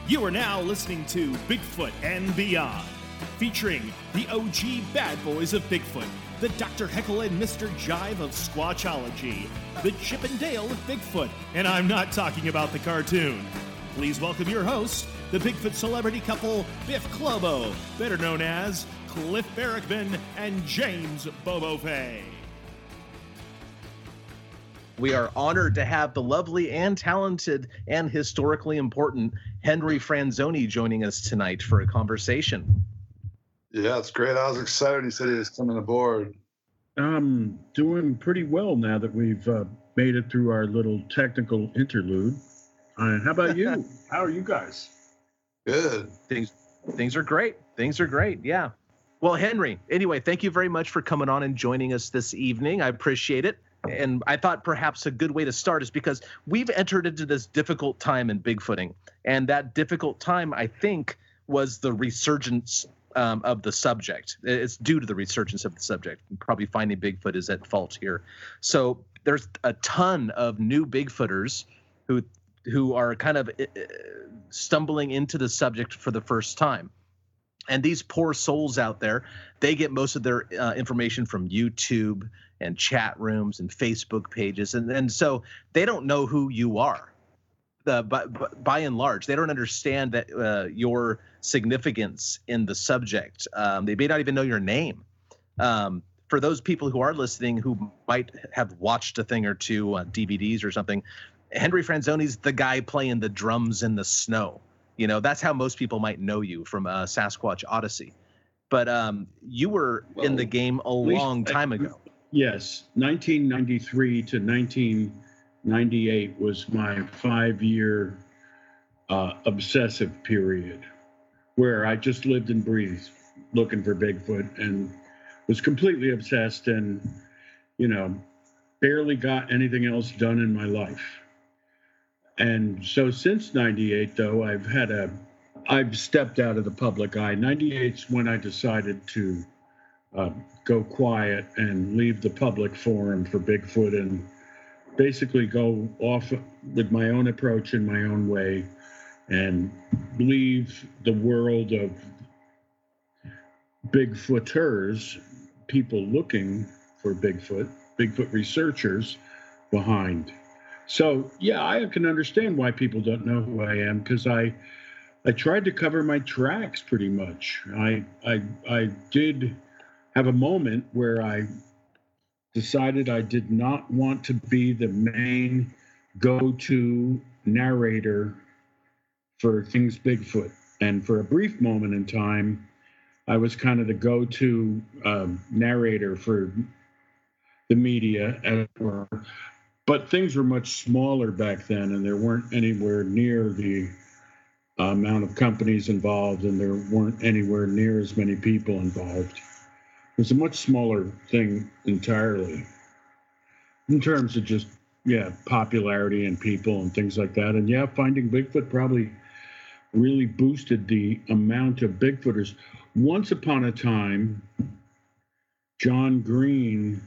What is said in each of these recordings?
You are now listening to Bigfoot and Beyond, featuring the OG bad boys of Bigfoot, the Dr. Heckle and Mr. Jive of Squatchology, the Chip and Dale of Bigfoot, and I'm not talking about the cartoon. Please welcome your hosts, the Bigfoot celebrity couple Biff Clobo, better known as Cliff Barrickman and James Bobo Fay. We are honored to have the lovely and talented and historically important Henry Franzoni joining us tonight for a conversation. Yeah, it's great. I was excited he said he was coming aboard. I'm doing pretty well now that we've made it through our little technical interlude. How about you? How are you guys? Good. Things are great. Things are great. Yeah. Well, Henry, anyway, thank you very much for coming on and joining us this evening. I appreciate it. And I thought perhaps a good way to start is because we've entered into this difficult time in Bigfooting. And that difficult time, I think, was the resurgence of the subject. It's due to the resurgence of the subject. Probably Finding Bigfoot is at fault here. So there's a ton of new Bigfooters who are kind of stumbling into the subject for the first time. And these poor souls out there, they get most of their information from YouTube and chat rooms and Facebook pages. And so they don't know who you are. By and large, they don't understand that your significance in the subject. They may not even know your name. For those people who are listening who might have watched a thing or two on DVDs or something, Henry Franzoni's the guy playing the drums in the snow. You know, that's how most people might know you from Sasquatch Odyssey. But you were in the game a long time ago. Yes, 1993 to 1998 was my 5-year obsessive period where I just lived and breathed looking for Bigfoot and was completely obsessed and, you know, barely got anything else done in my life. And so since 98, though, I've stepped out of the public eye. 98's when I decided to go quiet and leave the public forum for Bigfoot and basically go off with my own approach in my own way and leave the world of Bigfooters, people looking for Bigfoot researchers, behind. So, yeah, I can understand why people don't know who I am, because I tried to cover my tracks pretty much. I did have a moment where I decided I did not want to be the main go-to narrator for things Bigfoot. And for a brief moment in time, I was kind of the go-to narrator for the media, as it were. But things were much smaller back then, and there weren't anywhere near the amount of companies involved, and there weren't anywhere near as many people involved. It was a much smaller thing entirely in terms of just, popularity and people and things like that. And, Finding Bigfoot probably really boosted the amount of Bigfooters. Once upon a time, John Green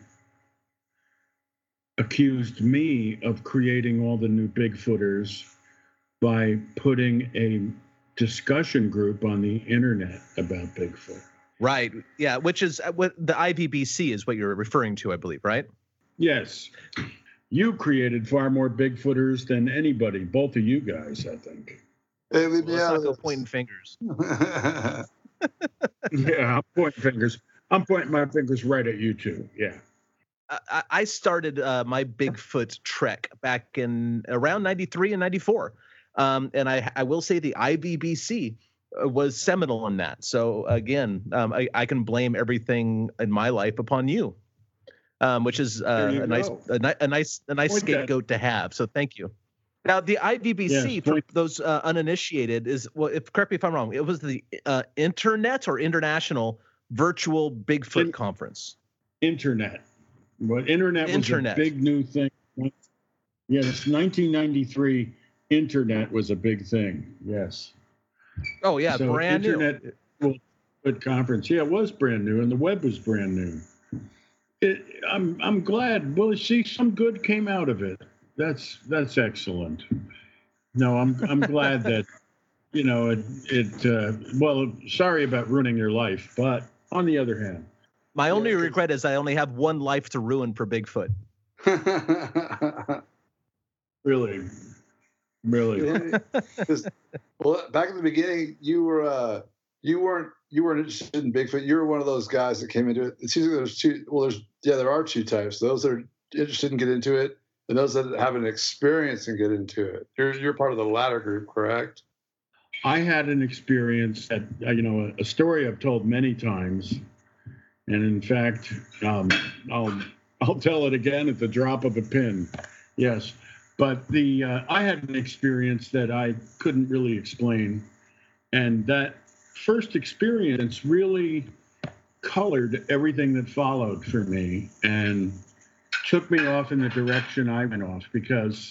accused me of creating all the new Bigfooters by putting a discussion group on the internet about Bigfoot. Right. Yeah. Which is what the IVBC is what you're referring to, I believe, right? Yes. You created far more Bigfooters than anybody, both of you guys, I think. Hey, leave me out let's not of go this. pointing fingers. Yeah, I'm pointing fingers. I'm pointing my fingers right at you two. Yeah. I started my Bigfoot trek back in around 93 and 94. And I will say the IVBC was seminal in that. So again, I can blame everything in my life upon you, which is a nice scapegoat to have. So thank you. Now the IVBC, for those uninitiated, is, well, correct me if I'm wrong, it was the Internet or International Virtual Bigfoot Conference. Internet. But internet was a big new thing. Yeah, it's 1993. Internet was a big thing. Yes. Oh yeah, so brand internet new. Conference. Yeah, it was brand new, and the web was brand new. I'm glad. Well, see, some good came out of it. That's excellent. No, I'm glad that well, sorry about ruining your life, but on the other hand, my only regret is I only have one life to ruin for Bigfoot. Really. Well, back in the beginning, you weren't interested in Bigfoot. You were one of those guys that came into it. It seems like there's two. Well, there are two types. Those that are interested in getting into it, and those that have an experience and get into it. You're part of the latter group, correct? I had an experience that a story I've told many times, and in fact, I'll tell it again at the drop of a pin. Yes. But I had an experience that I couldn't really explain. And that first experience really colored everything that followed for me and took me off in the direction I went off, because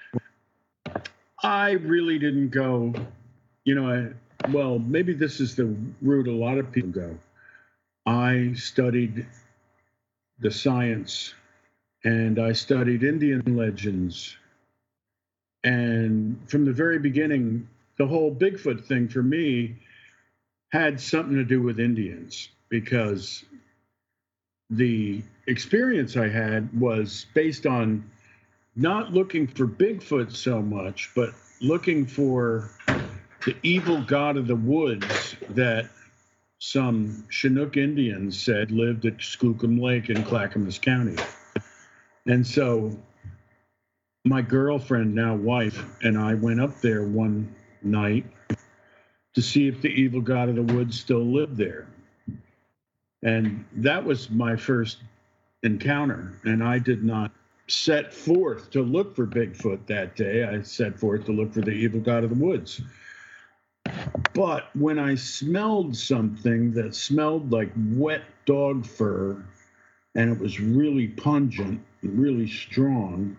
I really didn't go, well, maybe this is the route a lot of people go. I studied the science, and I studied Indian legends. And from the very beginning, the whole Bigfoot thing for me had something to do with Indians, because the experience I had was based on not looking for Bigfoot so much, but looking for the evil god of the woods that some Chinook Indians said lived at Skookum Lake in Clackamas County. And so my girlfriend, now wife, and I went up there one night to see if the evil god of the woods still lived there. And that was my first encounter. And I did not set forth to look for Bigfoot that day. I set forth to look for the evil god of the woods. But when I smelled something that smelled like wet dog fur, and it was really pungent, really strong,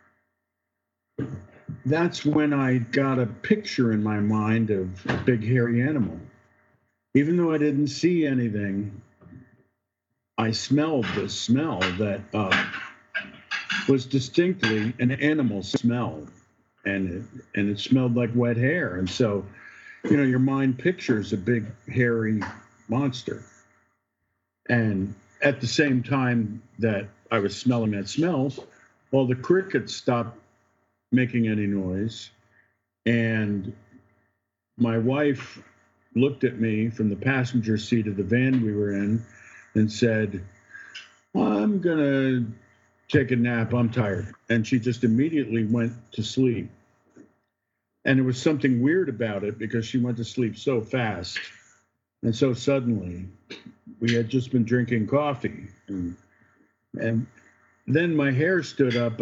that's when I got a picture in my mind of a big hairy animal. Even though I didn't see anything, I smelled this smell that was distinctly an animal smell, and it smelled like wet hair. And so, your mind pictures a big hairy monster. And at the same time that I was smelling that smell, well, the crickets stopped making any noise, and my wife looked at me from the passenger seat of the van we were in and said, "I'm gonna take a nap, I'm tired." And she just immediately went to sleep. And there was something weird about it, because she went to sleep so fast and so suddenly. We had just been drinking coffee, and then my hair stood up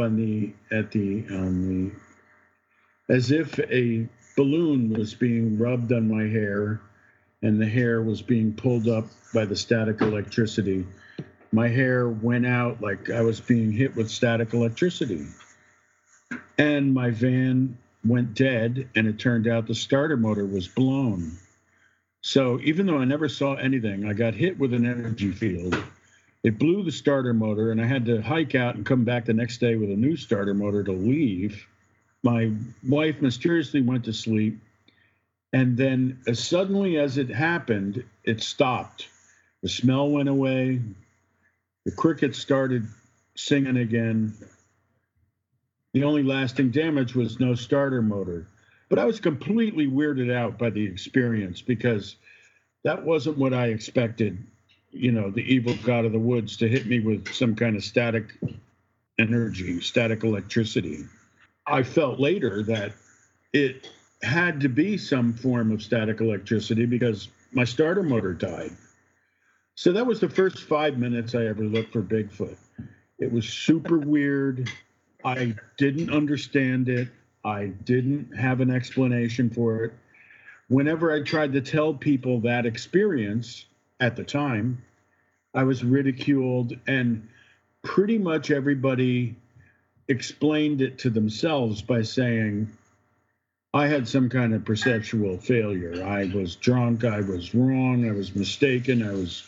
as if a balloon was being rubbed on my hair, and the hair was being pulled up by the static electricity. My hair went out like I was being hit with static electricity. And my van went dead, and it turned out the starter motor was blown. So even though I never saw anything, I got hit with an energy field. It blew the starter motor, and I had to hike out and come back the next day with a new starter motor to leave. My wife mysteriously went to sleep, and then as suddenly as it happened, it stopped. The smell went away. The crickets started singing again. The only lasting damage was no starter motor. But I was completely weirded out by the experience, because that wasn't what I expected, the evil god of the woods to hit me with some kind of static energy, static electricity. I felt later that it had to be some form of static electricity, because my starter motor died. So that was the first 5 minutes I ever looked for Bigfoot. It was super weird. I didn't understand it. I didn't have an explanation for it. Whenever I tried to tell people that experience at the time, I was ridiculed, and pretty much everybody explained it to themselves by saying, I had some kind of perceptual failure. I was drunk, I was wrong, I was mistaken, I was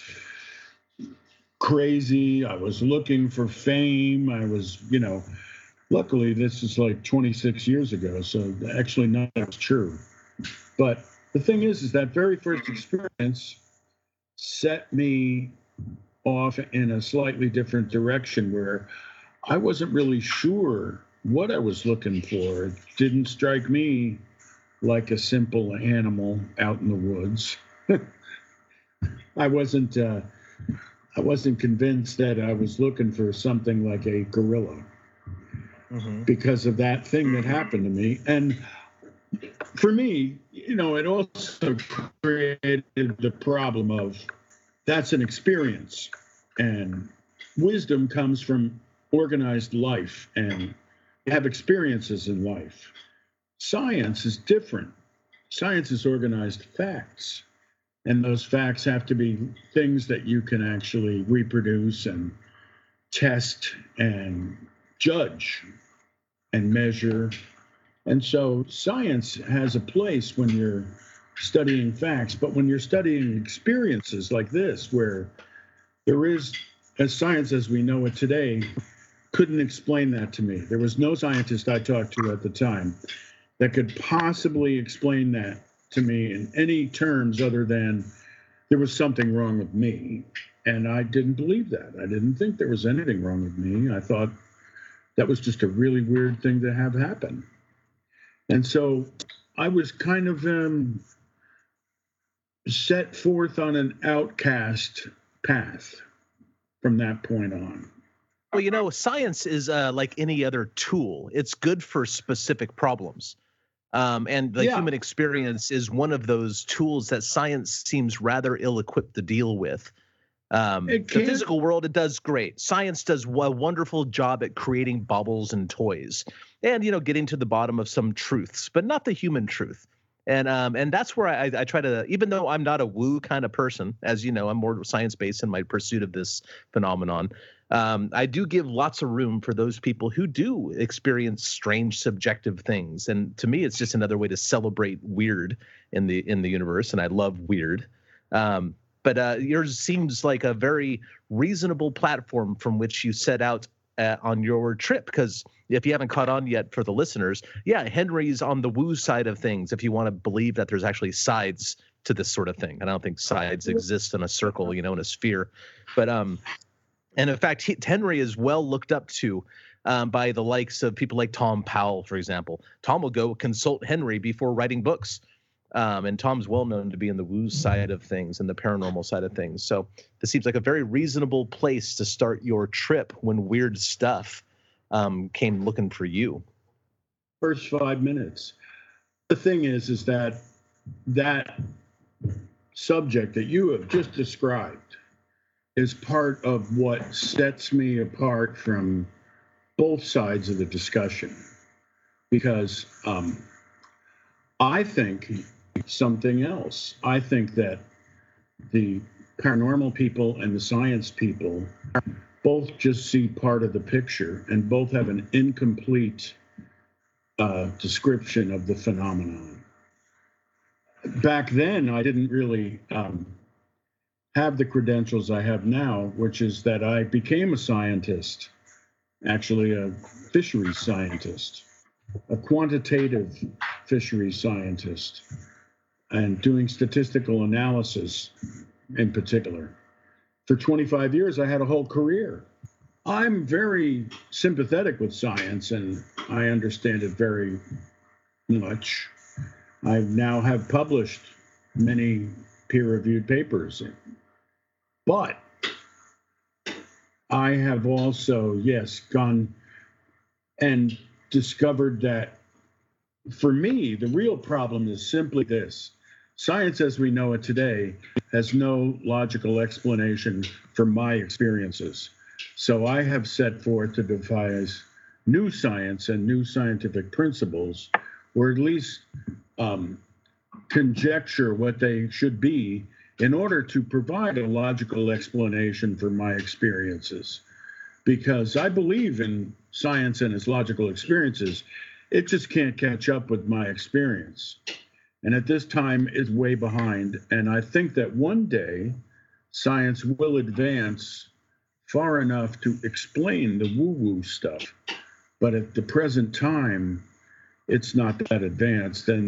crazy, I was looking for fame, I was, luckily this is like 26 years ago, so actually none of that's true. But the thing is that very first experience set me off in a slightly different direction where I wasn't really sure what I was looking for. It didn't strike me like a simple animal out in the woods. I wasn't convinced that I was looking for something like a gorilla because of that thing that happened to me. And for me, it also created the problem of that's an experience, and wisdom comes from organized life, and you have experiences in life. Science is different. Science is organized facts, and those facts have to be things that you can actually reproduce and test and judge and measure. And so science has a place when you're studying facts, but when you're studying experiences like this, where there is, as science as we know it today, couldn't explain that to me. There was no scientist I talked to at the time that could possibly explain that to me in any terms other than there was something wrong with me. And I didn't believe that. I didn't think there was anything wrong with me. I thought that was just a really weird thing to have happen. And so I was kind of set forth on an outcast path from that point on. Well, science is like any other tool. It's good for specific problems. And the human experience is one of those tools that science seems rather ill-equipped to deal with. The physical world, it does great. Science does a wonderful job at creating bubbles and toys and, getting to the bottom of some truths, but not the human truth. And that's where I try to, even though I'm not a woo kind of person, as you know, I'm more science-based in my pursuit of this phenomenon. I do give lots of room for those people who do experience strange subjective things. And to me, it's just another way to celebrate weird in the universe. And I love weird. But yours seems like a very reasonable platform from which you set out on your trip. Because if you haven't caught on yet for the listeners, Henry's on the woo side of things, if you want to believe that there's actually sides to this sort of thing. And I don't think sides exist in a circle, in a sphere. But and in fact, Henry is well looked up to by the likes of people like Tom Powell, for example. Tom will go consult Henry before writing books. And Tom's well known to be in the woo side of things and the paranormal side of things. So this seems like a very reasonable place to start your trip when weird stuff came looking for you. First 5 minutes. The thing is that subject that you have just described is part of what sets me apart from both sides of the discussion. Because I think something else. I think that the paranormal people and the science people both just see part of the picture and both have an incomplete description of the phenomenon. Back then, I didn't really have the credentials I have now, which is that I became a scientist, actually a fisheries scientist, a quantitative fisheries scientist, and doing statistical analysis in particular. For 25 years, I had a whole career. I'm very sympathetic with science, and I understand it very much. I now have published many peer-reviewed papers. But I have also, gone and discovered that for me, the real problem is simply this. Science as we know it today has no logical explanation for my experiences. So I have set forth to devise new science and new scientific principles, or at least conjecture what they should be in order to provide a logical explanation for my experiences. Because I believe in science and its logical experiences. It just can't catch up with my experience. And at this time, it's way behind. And I think that one day, science will advance far enough to explain the woo-woo stuff. But at the present time, it's not that advanced, and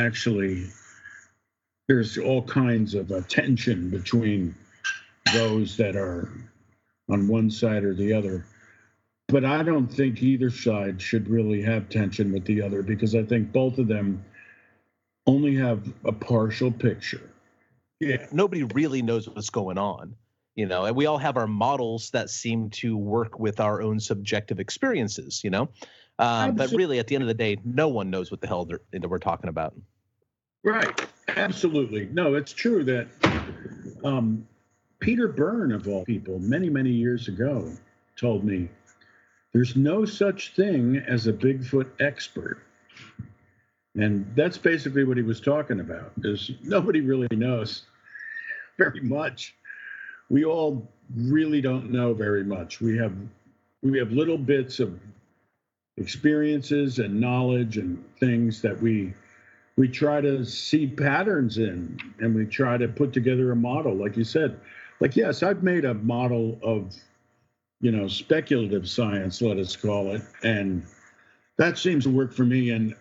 there's all kinds of tension between those that are on one side or the other. But I don't think either side should really have tension with the other, because I think both of them only have a partial picture. Yeah, nobody really knows what's going on, and we all have our models that seem to work with our own subjective experiences, but really at the end of the day, no one knows what the hell that we're talking about. Right. Absolutely. No, it's true that Peter Byrne, of all people, many, many years ago, told me there's no such thing as a Bigfoot expert. And that's basically what he was talking about, is nobody really knows very much. We all really don't know very much. We have little bits of experiences and knowledge and things that we try to see patterns in, and we try to put together a model, like you said. Like, yes, I've made a model of, speculative science, let us call it, and that seems to work for me. And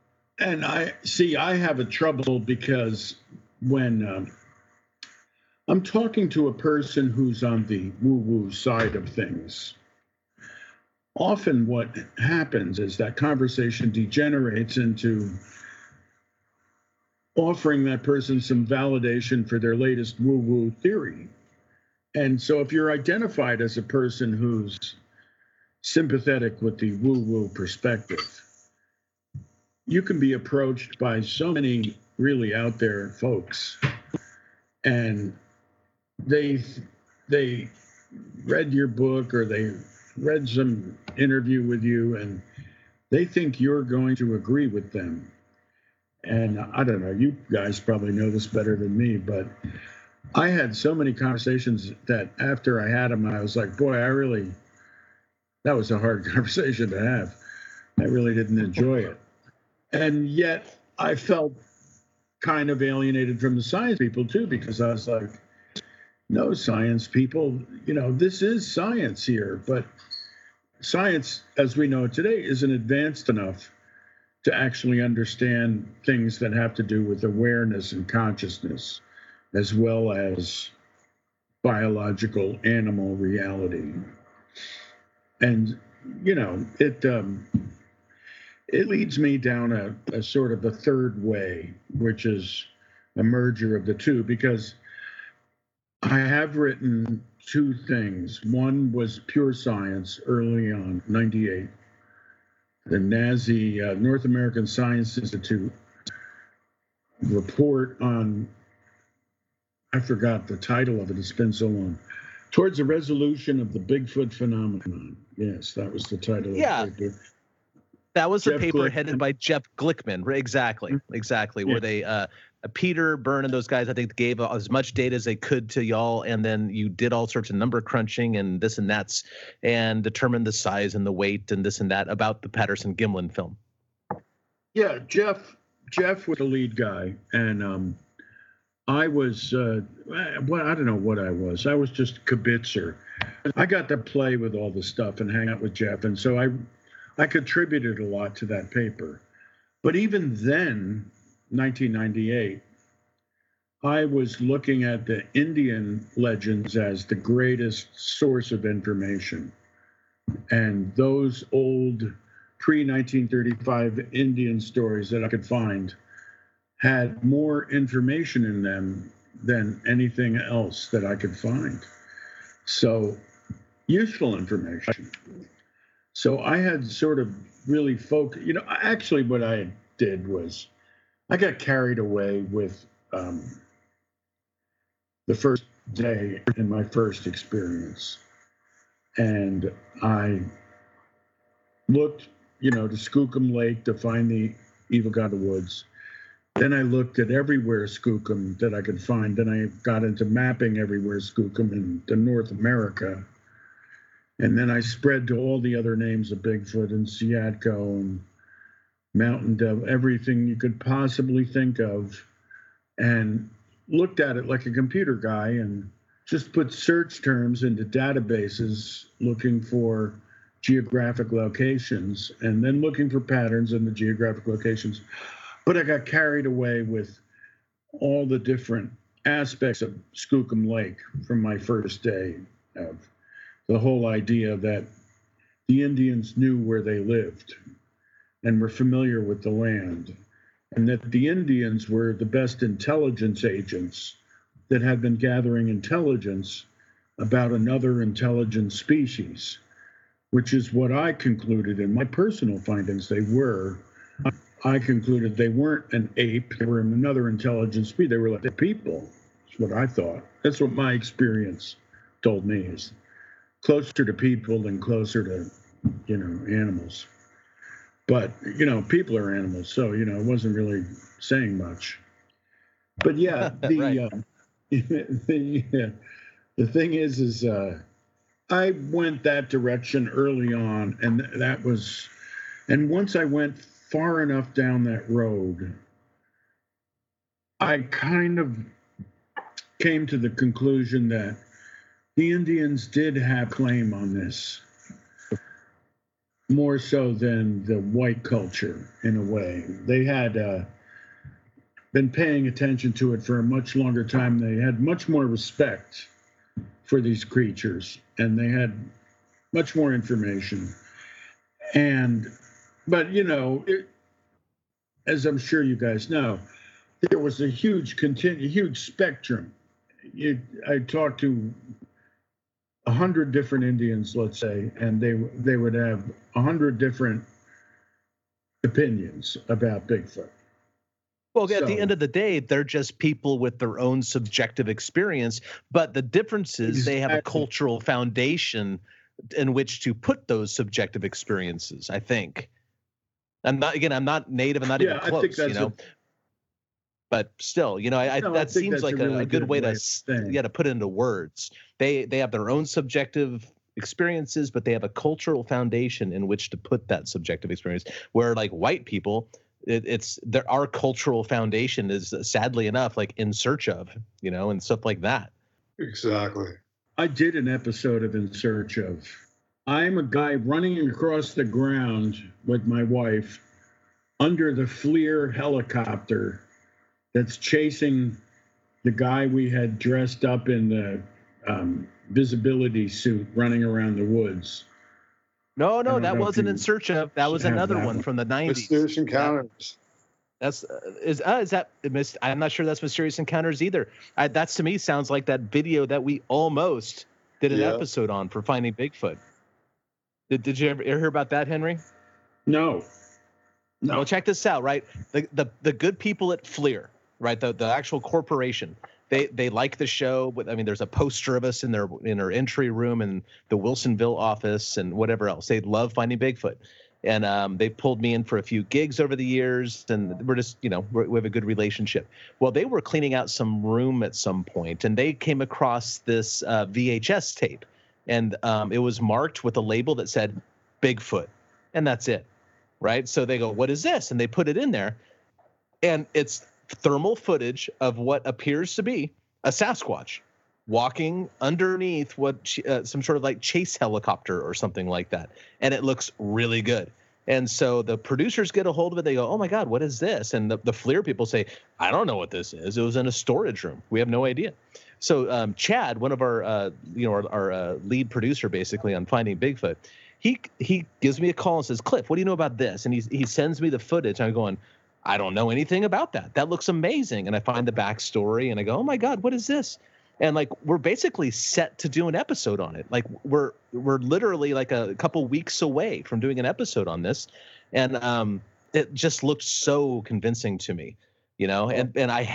I have a trouble because when I'm talking to a person who's on the woo-woo side of things, often what happens is that conversation degenerates into offering that person some validation for their latest woo-woo theory. And so if you're identified as a person who's sympathetic with the woo-woo perspective, you can be approached by so many really out there folks, and they read your book or they read some interview with you, and they think you're going to agree with them. And I don't know, you guys probably know this better than me, but I had so many conversations that after I had them, I was like, boy, that was a hard conversation to have. I really didn't enjoy it. And yet I felt kind of alienated from the science people too, because I was like, no, science people, this is science here, but science, as we know it today, isn't advanced enough to actually understand things that have to do with awareness and consciousness, as well as biological animal reality. And, it leads me down a sort of a third way, which is a merger of the two, because I have written two things. One was Pure Science early on, 98. The NASI, North American Science Institute, report on, I forgot the title of it, it's been so long, Towards the Resolution of the Bigfoot Phenomenon. Yes, that was the title of the paper. That was the paper headed by Jeff Glickman. Exactly. Yeah. Where they, Peter Byrne and those guys, I think, gave as much data as they could to y'all, and then you did all sorts of number crunching and this and that's, and determined the size and the weight and this and that about the Patterson-Gimlin film. Yeah, Jeff was the lead guy, and I was, I don't know what I was. I was just a kibitzer. I got to play with all the stuff and hang out with Jeff, and so I contributed a lot to that paper. But even then, 1998, I was looking at the Indian legends as the greatest source of information. And those old pre-1935 Indian stories that I could find had more information in them than anything else that I could find. So, useful information. So I had sort of really focused, actually what I did was I got carried away with the first day in my first experience. And I looked, to Skookum Lake to find the Evil God of Woods. Then I looked at everywhere Skookum that I could find. Then I got into mapping everywhere Skookum in North America. And then I spread to all the other names of Bigfoot and Seatco and Mountain Dove, everything you could possibly think of, and looked at it like a computer guy and just put search terms into databases looking for geographic locations and then looking for patterns in the geographic locations. But I got carried away with all the different aspects of Skookum Lake from my first day, of the whole idea that the Indians knew where they lived and were familiar with the land, and that the Indians were the best intelligence agents that had been gathering intelligence about another intelligent species, which is what I concluded in my personal findings they were. I concluded they weren't an ape, they were another intelligent species. They were like the people. That's what I thought. That's what my experience told me, is closer to people than closer to, animals. But, people are animals, so, it wasn't really saying much. But yeah, the thing is I went that direction early on, and once I went far enough down that road, I kind of came to the conclusion that the Indians did have claim on this, more so than the white culture, in a way. They had been paying attention to it for a much longer time. They had much more respect for these creatures, and they had much more information. But as I'm sure you guys know, there was a huge spectrum. I talked to 100 different Indians, let's say, and they would have 100 different opinions about Bigfoot. Well, at the end of the day, they're just people with their own subjective experience. But the difference is they have a cultural foundation in which to put those subjective experiences, I think. I'm not native. I'm not even close, But still, that seems like a good way to put it into words. They have their own subjective experiences, but they have a cultural foundation in which to put that subjective experience. Where like white people, our cultural foundation is, sadly enough, like In Search Of, and stuff like that. Exactly. I did an episode of In Search Of. I'm a guy running across the ground with my wife under the FLIR helicopter that's chasing the guy we had dressed up in the visibility suit running around the woods. No, that wasn't In Search Of. That was another one from the 90s. Mysterious Encounters. Is that I'm not sure that's Mysterious Encounters either. That to me sounds like that video that we almost did an episode on for Finding Bigfoot. Did you ever hear about that, Henry? No. Well, check this out, right? The good people at FLIR, right? The actual corporation. They like the show. I mean, there's a poster of us in their entry room in the Wilsonville office and whatever else. They love Finding Bigfoot. And they pulled me in for a few gigs over the years, and we're just, we have a good relationship. Well, they were cleaning out some room at some point, and they came across this VHS tape, and it was marked with a label that said Bigfoot, and that's it, right? So they go, what is this? And they put it in there, and it's thermal footage of what appears to be a Sasquatch walking underneath some sort of like chase helicopter or something like that. And it looks really good. And so the producers get a hold of it. They go, oh my God, what is this? And the FLIR people say, I don't know what this is. It was in a storage room. We have no idea. So Chad, one of our lead producer basically on Finding Bigfoot, he gives me a call and says, Cliff, what do you know about this? And he sends me the footage. I'm going, I don't know anything about that. That looks amazing. And I find the backstory and I go, oh my God, what is this? And like, we're basically set to do an episode on it. Like we're literally like a couple weeks away from doing an episode on this. And it just looked so convincing to me, and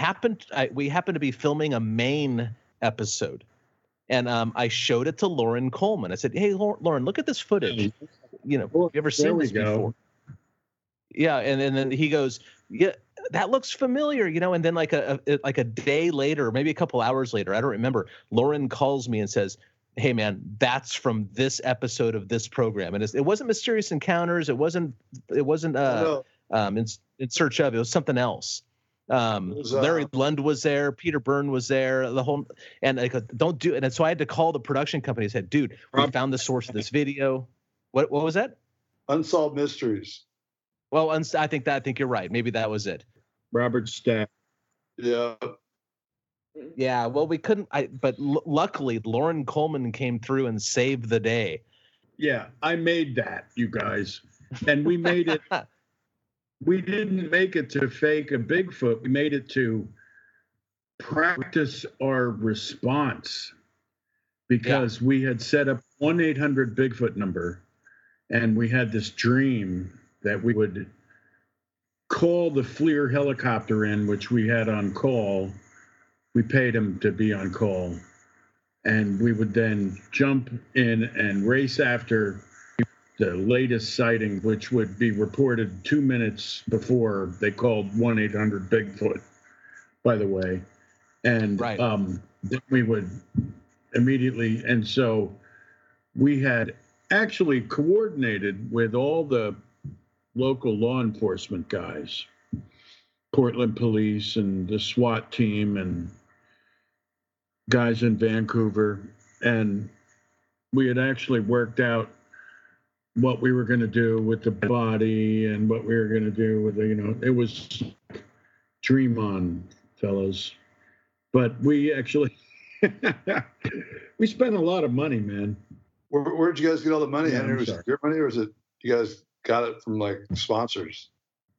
we happened to be filming a Maine episode. And I showed it to Lauren Coleman. I said, hey, Lauren, look at this footage. Have you ever seen this before? Yeah. And then he goes, yeah, that looks familiar, and then like a day later, maybe a couple hours later, I don't remember, Lauren calls me and says, hey man, that's from this episode of this program. And it wasn't Mysterious Encounters. It wasn't In Search Of. It was something else. Larry Lund was there. Peter Byrne was there. And I go, don't do it. And so I had to call the production company and said, dude, we found the source of this video. What was that? Unsolved Mysteries. Well, I think you're right. Maybe that was it. Robert Stack. Yeah. Yeah. Well, we couldn't. But luckily, Lauren Coleman came through and saved the day. Yeah, I made that, you guys, and we made it. We didn't make it to fake a Bigfoot. We made it to practice our response because we had set up 1-800-BIGFOOT number, and we had this dream that we would call the FLIR helicopter in, which we had on call. We paid him to be on call, and we would then jump in and race after the latest sighting, which would be reported 2 minutes before they called 1-800-BIGFOOT, by the way. And then we would immediately, and so we had actually coordinated with all the local law enforcement guys, Portland Police and the SWAT team and guys in Vancouver. And we had actually worked out what we were going to do with the body and what we were going to do with it was dream on, fellas. But we actually, we spent a lot of money, man. Where'd you guys get all the money? Yeah, Henry, was it your money, or was it you guys got it from like sponsors?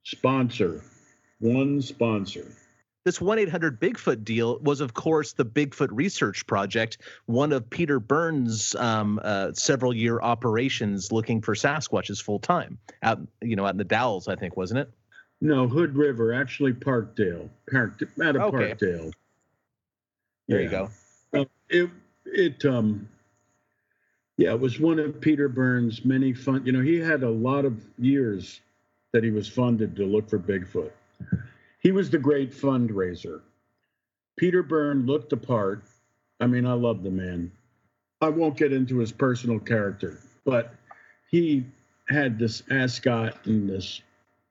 One sponsor. This 1-800-BIGFOOT deal was, of course, the Bigfoot Research Project, one of Peter Burns' several-year operations looking for Sasquatches full-time out in the Dalles, I think, wasn't it? No, Hood River, actually Parkdale. Parkdale. There you go. It was one of Peter Burns' many fun. He had a lot of years that he was funded to look for Bigfoot. He was the great fundraiser. Peter Byrne looked the part. I mean, I love the man. I won't get into his personal character, but he had this ascot and this,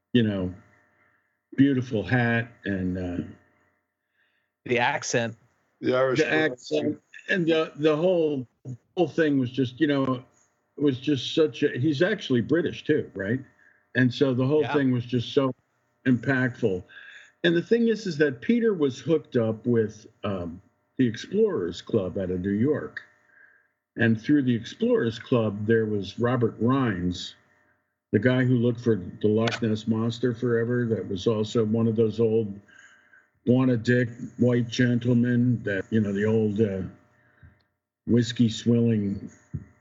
beautiful hat and the accent. The Irish accent and the whole thing was just, it was just he's actually British too, right? And so the whole thing was just so impactful. And the thing is that Peter was hooked up with the Explorers Club out of New York. And through the Explorers Club, there was Robert Rhines, the guy who looked for the Loch Ness Monster forever, that was also one of those old Wanna-Dick white gentlemen that, the old whiskey-swilling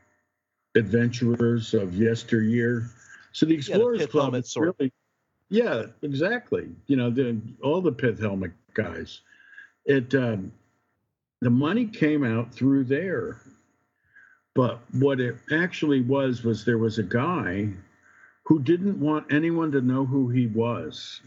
adventurers of yesteryear. So the Explorers Club is really... Yeah, exactly. All the pith helmet guys. The money came out through there. But what it actually was there was a guy who didn't want anyone to know who he was.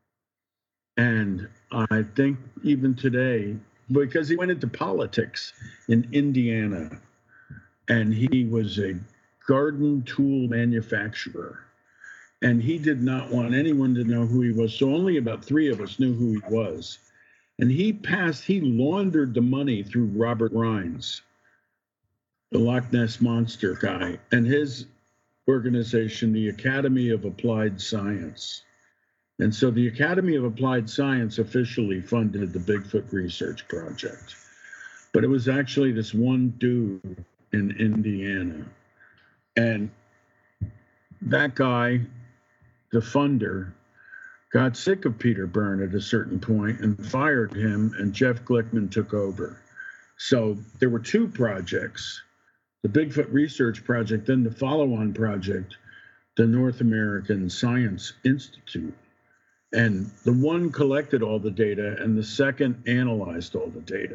And I think even today, because he went into politics in Indiana, and he was a garden tool manufacturer. And he did not want anyone to know who he was. So only about 3 of us knew who he was. And he laundered the money through Robert Rhines, the Loch Ness Monster guy, and his organization, the Academy of Applied Science. And so the Academy of Applied Science officially funded the Bigfoot Research Project. But it was actually this one dude in Indiana. And that guy, the funder, got sick of Peter Byrne at a certain point and fired him, and Jeff Glickman took over. So there were 2 projects, the Bigfoot Research Project, then the follow-on project, the North American Science Institute. And the one collected all the data, and the second analyzed all the data.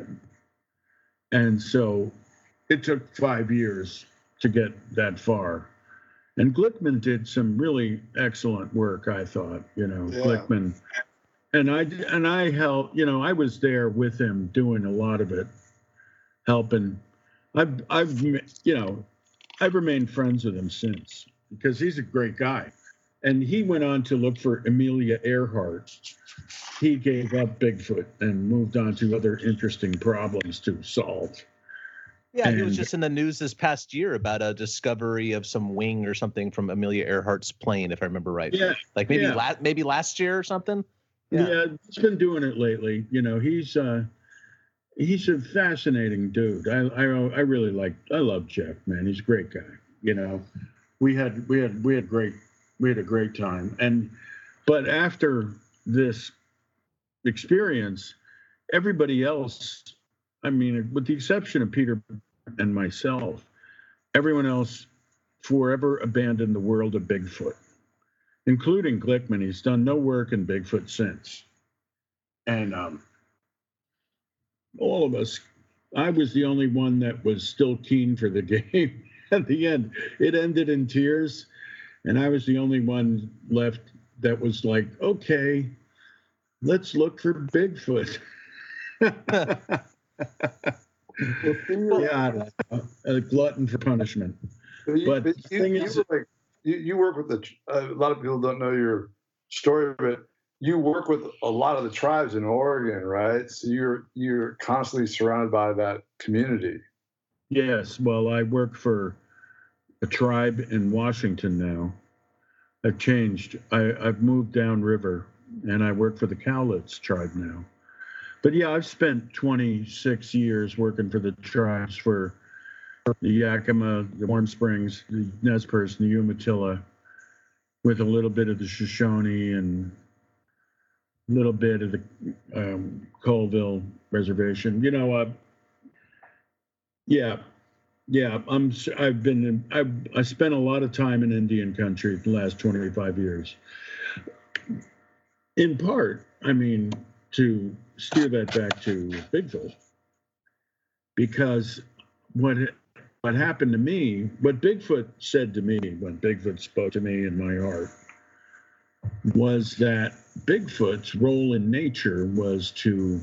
And so it took 5 years to get that far. And Glickman did some really excellent work, I thought, Glickman. And I helped, I was there with him doing a lot of it, helping. I've remained friends with him since, because he's a great guy. And he went on to look for Amelia Earhart. He gave up Bigfoot and moved on to other interesting problems to solve. Yeah, he was just in the news this past year about a discovery of some wing or something from Amelia Earhart's plane, if I remember right. Yeah, like maybe last year or something. Yeah, he's been doing it lately. You know, he's a fascinating dude. I really I love Jeff, man. He's a great guy. You know, we had a great time. But after this experience, everybody else, I mean, with the exception of Peter and myself, everyone else forever abandoned the world of Bigfoot, including Glickman. He's done no work in Bigfoot since. And all of us, I was the only one that was still keen for the game. At the end, it ended in tears, and I was the only one left that was like, okay, let's look for Bigfoot. Yeah, a glutton for punishment. But the thing is, you work with a lot of people don't know your story, but you work with a lot of the tribes in Oregon, right? So you're constantly surrounded by that community. Yes. Well, I work for a tribe in Washington now. I've changed. I've moved downriver, and I work for the Cowlitz tribe now. But yeah, I've spent 26 years working for the tribes, for the Yakima, the Warm Springs, the Nez Perce, and the Umatilla, with a little bit of the Shoshone and a little bit of the Colville Reservation. You know, I spent a lot of time in Indian country the last 25 years. In part, I mean, to steer that back to Bigfoot, because what happened to me, what Bigfoot said to me when Bigfoot spoke to me in my heart, was that Bigfoot's role in nature was to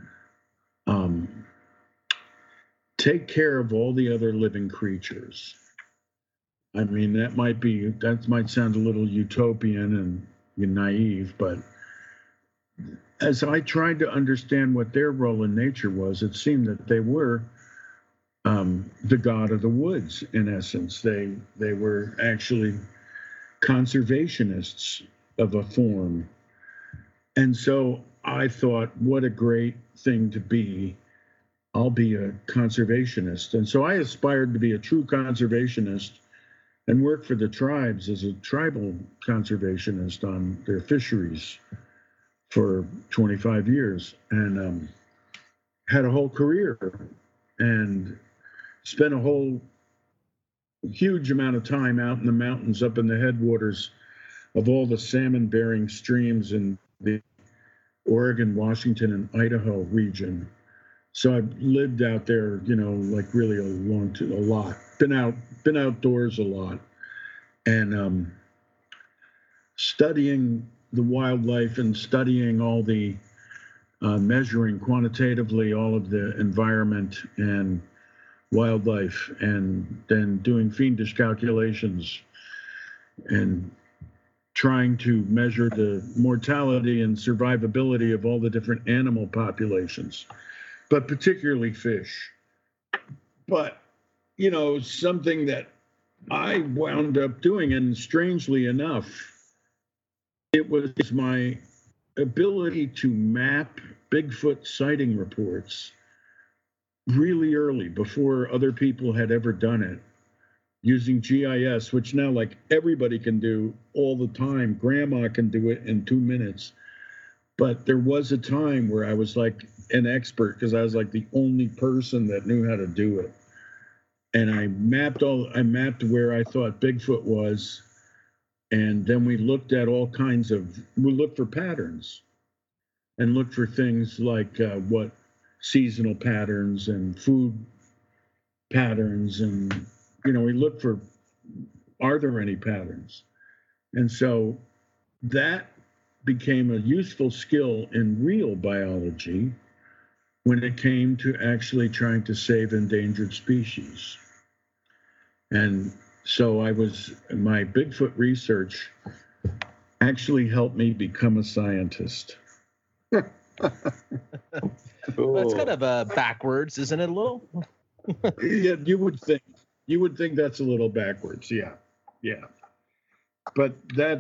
take care of all the other living creatures. I mean, that might sound a little utopian and naive, but as I tried to understand what their role in nature was, it seemed that they were the god of the woods, in essence. They were actually conservationists of a form. And so I thought, what a great thing to be. I'll be a conservationist. And so I aspired to be a true conservationist and work for the tribes as a tribal conservationist on their fisheries for 25 years, and had a whole career and spent a whole huge amount of time out in the mountains, up in the headwaters of all the salmon-bearing streams in the Oregon, Washington, and Idaho region. So I've lived out there, like really a lot. Been outdoors a lot, and studying the wildlife and studying all the measuring quantitatively all of the environment and wildlife, and then doing fiendish calculations and trying to measure the mortality and survivability of all the different animal populations, but particularly fish. But, something that I wound up doing, and strangely enough, it was my ability to map Bigfoot sighting reports really early, before other people had ever done it, using GIS, which now like everybody can do all the time. Grandma can do it in 2 minutes. But there was a time where I was like an expert, because I was like the only person that knew how to do it. And I mapped where I thought Bigfoot was. And then we looked at we looked for patterns, and looked for things like what seasonal patterns and food patterns. And, we looked for, are there any patterns? And so that became a useful skill in real biology when it came to actually trying to save endangered species. And so my Bigfoot research actually helped me become a scientist. Well, it's kind of backwards, isn't it, a little? Yeah, you would think that's a little backwards. Yeah. But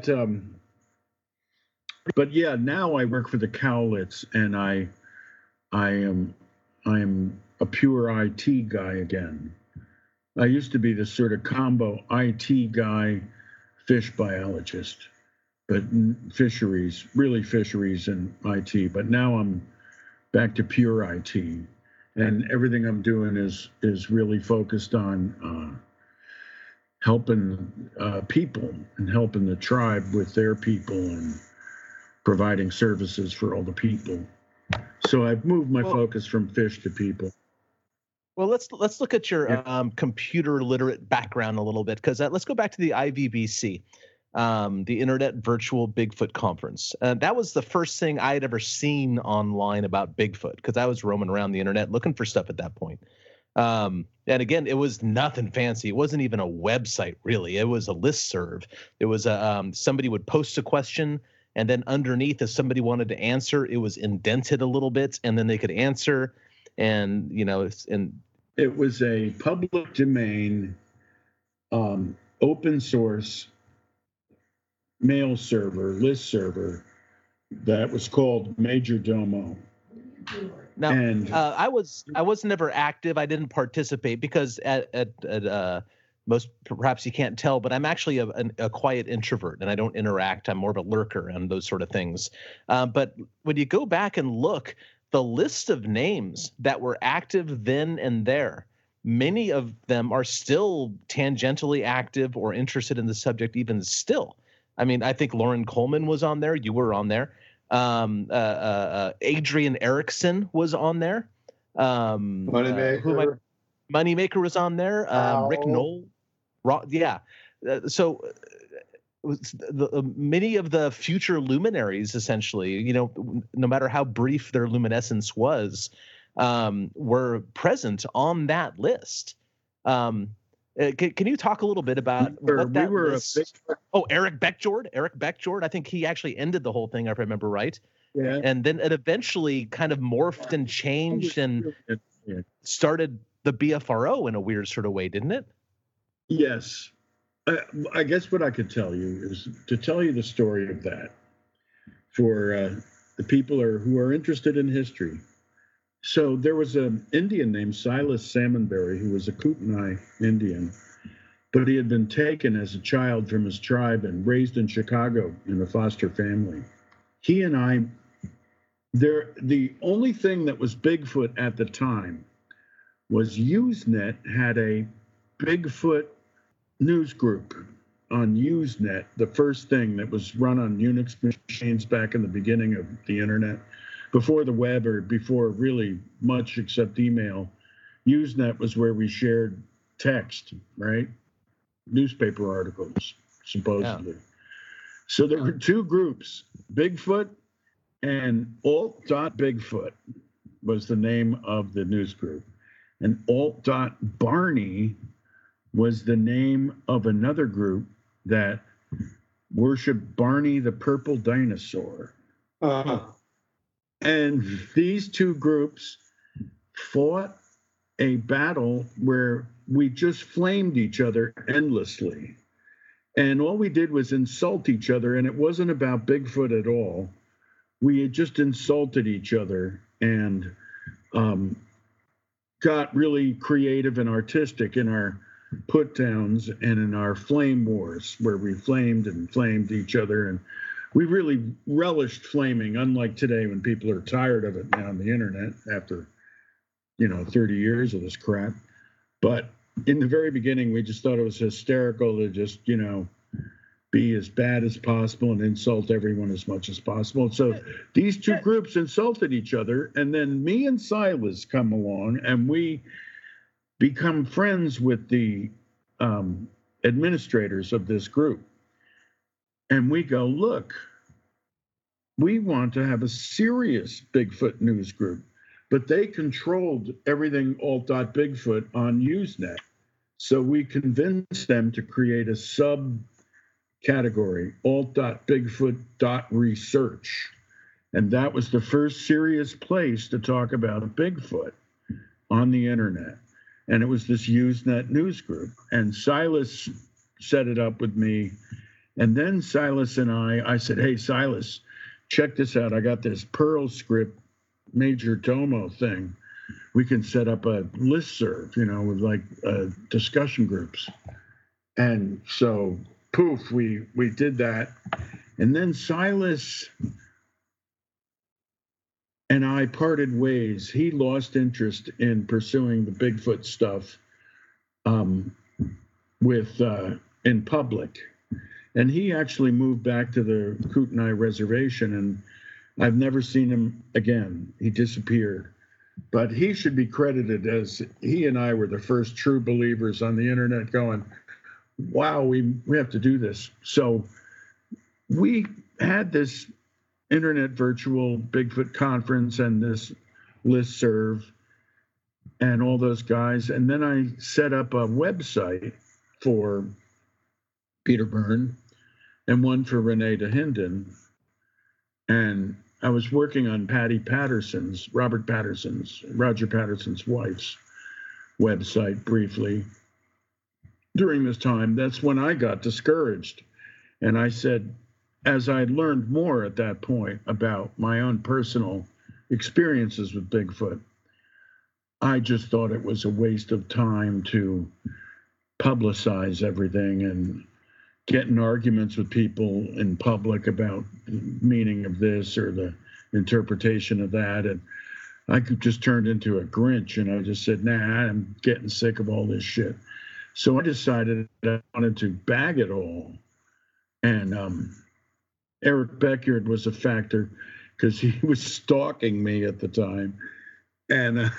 but yeah, now I work for the Cowlitz, and I am a pure IT guy again. I used to be this sort of combo IT guy, fish biologist, but fisheries and IT. But now I'm back to pure IT, and everything I'm doing is really focused on helping people and helping the tribe with their people and providing services for all the people. So I've moved my focus from fish to people. Well, let's look at your computer literate background a little bit, because let's go back to the IVBC, the Internet Virtual Bigfoot Conference. That was the first thing I had ever seen online about Bigfoot, because I was roaming around the internet looking for stuff at that point. And again, it was nothing fancy. It wasn't even a website, really. It was a listserv. It was somebody would post a question, and then underneath, if somebody wanted to answer, it was indented a little bit, and then they could answer. And it was a public domain, open source mail server, list server that was called Majordomo. Now, and I was never active. I didn't participate because at most, perhaps you can't tell, but I'm actually a quiet introvert, and I don't interact. I'm more of a lurker and those sort of things. But when you go back and look, the list of names that were active then and there, many of them are still tangentially active or interested in the subject even still. I mean, I think Lauren Coleman was on there. You were on there. Adrian Erickson was on there. Moneymaker. Moneymaker was on there. Rick Knoll. So many of the future luminaries, essentially, no matter how brief their luminescence was, were present on that list. Can you talk a little bit about what that list? Eric Beckjord. I think he actually ended the whole thing, if I remember right. Yeah. And then it eventually kind of morphed and changed and started the BFRO in a weird sort of way, didn't it? Yes. I guess what I could tell you is to tell you the story of that for the people who are interested in history. So there was an Indian named Silas Salmonberry who was a Kootenai Indian, but he had been taken as a child from his tribe and raised in Chicago in a foster family. He and the only thing that was Bigfoot at the time was Usenet had a Bigfoot news group on Usenet, the first thing that was run on Unix machines back in the beginning of the internet, before the web or before really much except email. Usenet was where we shared text, right? Newspaper articles, supposedly. Yeah. So there were two groups, Bigfoot and Alt.Bigfoot was the name of the news group. And Alt.Barney was the name of another group that worshiped Barney the Purple Dinosaur. Uh-huh. And these two groups fought a battle where we just flamed each other endlessly. And all we did was insult each other, and it wasn't about Bigfoot at all. We had just insulted each other and got really creative and artistic in our put downs and in our flame wars, where we flamed each other. And we really relished flaming, unlike today when people are tired of it now on the internet after 30 years of this crap. But in the very beginning, we just thought it was hysterical to just be as bad as possible and insult everyone as much as possible. So these two groups insulted each other, and then me and Silas come along, and we become friends with the administrators of this group. And we go, look, we want to have a serious Bigfoot news group, but they controlled everything Alt.Bigfoot on Usenet. So we convinced them to create a subcategory, Alt.Bigfoot.Research. And that was the first serious place to talk about a Bigfoot on the internet. And it was this Usenet news group. And Silas set it up with me. And then Silas and I said, hey, Silas, check this out. I got this Perl script major domo thing. We can set up a listserv, with like discussion groups. And so, poof, we did that. And then Silas and I parted ways. He lost interest in pursuing the Bigfoot stuff in public. And he actually moved back to the Kootenai Reservation, and I've never seen him again. He disappeared. But he should be credited as he and I were the first true believers on the internet going, wow, we have to do this. So we had this internet virtual Bigfoot conference and this listserv and all those guys. And then I set up a website for Peter Byrne and one for Renee DeHinden. And I was working on Roger Patterson's wife's website briefly during this time. That's when I got discouraged. And I said, as I learned more at that point about my own personal experiences with Bigfoot, I just thought it was a waste of time to publicize everything and get in arguments with people in public about the meaning of this or the interpretation of that. And I just turned into a Grinch, and I just said, nah, I'm getting sick of all this shit. So I decided I wanted to bag it all. And Eric Beckard was a factor because he was stalking me at the time. And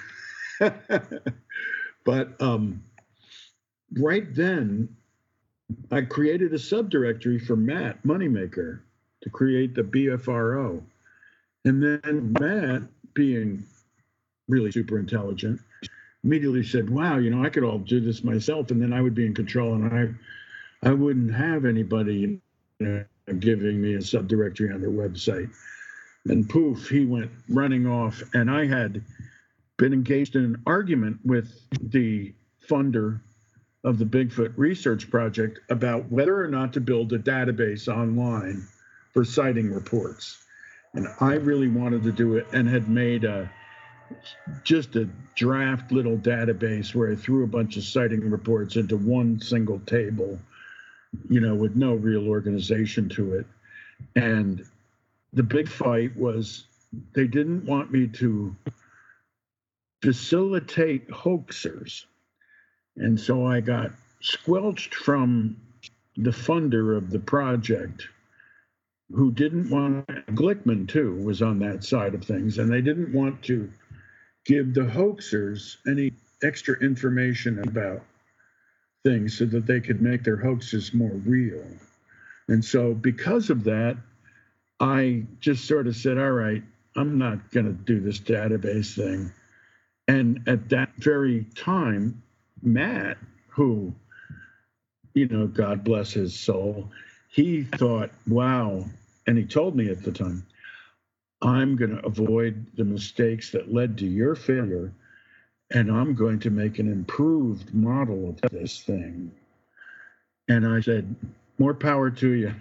but right then, I created a subdirectory for Matt Moneymaker to create the BFRO. And then Matt, being really super intelligent, immediately said, wow, I could all do this myself, and then I would be in control, and I wouldn't have anybody giving me a subdirectory on their website. And poof, he went running off, and I had been engaged in an argument with the funder of the Bigfoot Research Project about whether or not to build a database online for sighting reports. And I really wanted to do it and had made just a draft little database where I threw a bunch of sighting reports into one single table, with no real organization to it. And the big fight was they didn't want me to facilitate hoaxers. And so I got squelched from the funder of the project, who didn't want, Glickman too was on that side of things, and they didn't want to give the hoaxers any extra information about things so that they could make their hoaxes more real. And so because of that, I just sort of said, all right, I'm not going to do this database thing. And at that very time, Matt, who, God bless his soul, he thought, wow, and he told me at the time, I'm going to avoid the mistakes that led to your failure, and I'm going to make an improved model of this thing. And I said, more power to you.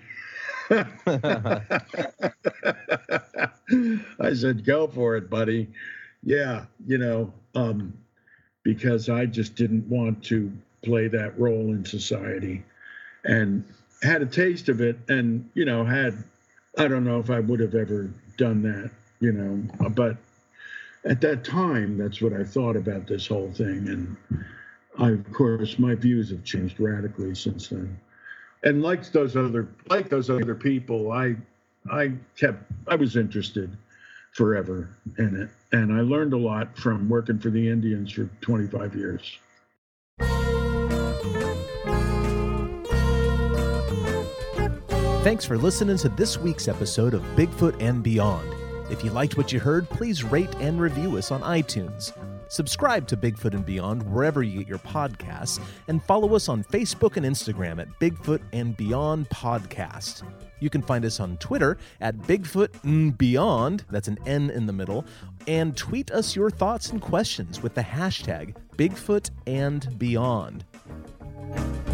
I said, go for it, buddy. Yeah, because I just didn't want to play that role in society, and had a taste of it, and, I don't know if I would have ever done that, but at that time, that's what I thought about this whole thing. And of course, my views have changed radically since then. And like those other people, I was interested forever in it. And I learned a lot from working for the Indians for 25 years. Thanks for listening to this week's episode of Bigfoot and Beyond. If you liked what you heard, please rate and review us on iTunes. Subscribe to Bigfoot and Beyond wherever you get your podcasts, and follow us on Facebook and Instagram at Bigfoot and Beyond Podcast. You can find us on Twitter at BigfootandBeyond, that's an N in the middle, and tweet us your thoughts and questions with the hashtag BigfootandBeyond.